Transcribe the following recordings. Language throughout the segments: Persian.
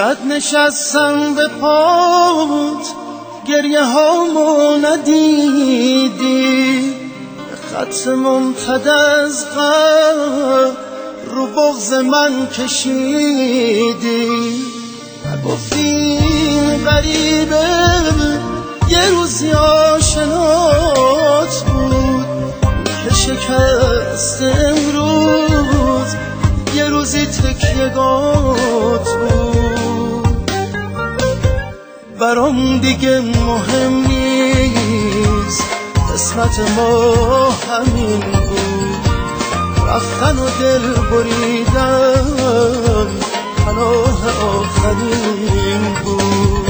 چقدر نشستم به پات گریه هامو ندیدی، خط ممتد از غم رو بغض من کشیدی. نگفتی غریبه یه روزی آشنات بود که شکست امروز یه روزی تکیه‌گات بود. برام دیگه مهم نیست، قسمت ما همین بود، رفتن و دل بریدن پناه آخرین بود.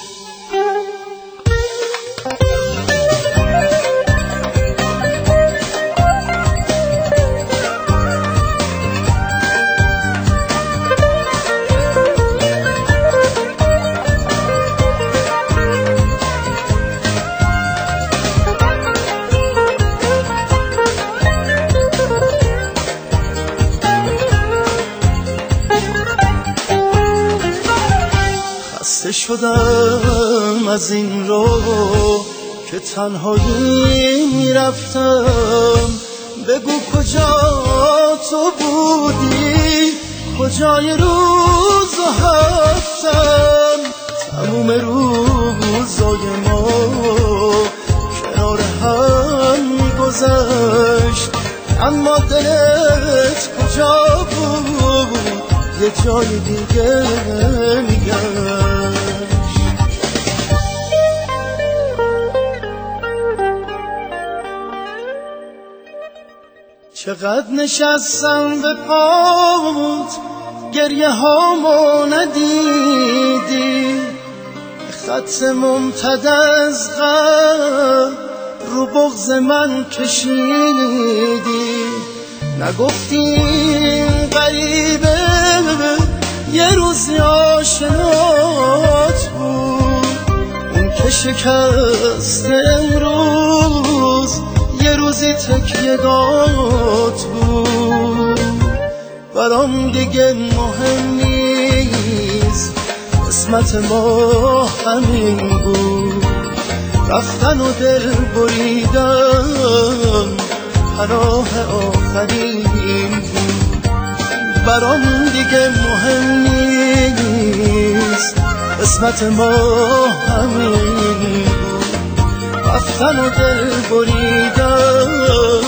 خسته شدم از این رو که تنهایی میرفتم. بگو کجا تو بودی، کجای روز و هفتم. تموم روزای ما کنار هم میگذشت، اما دلت کجا بود یه جای دیگه میگشت. چقدر نشستم به پات گریه هامو ندیدی، خط ممتد از غم رو بغض من کشیدی. نگفتی غریبه یه روزی آشنات بود، اون که شکست امروز یه روزی تکیه‌گات بود. برام دیگه مهم نیست، قسمت ما همین بود، رفتن و دل بریدن پناه آخرین بود. برام دیگه مهم نیست، قسمت ما همین بود، رفتن و دل بریدن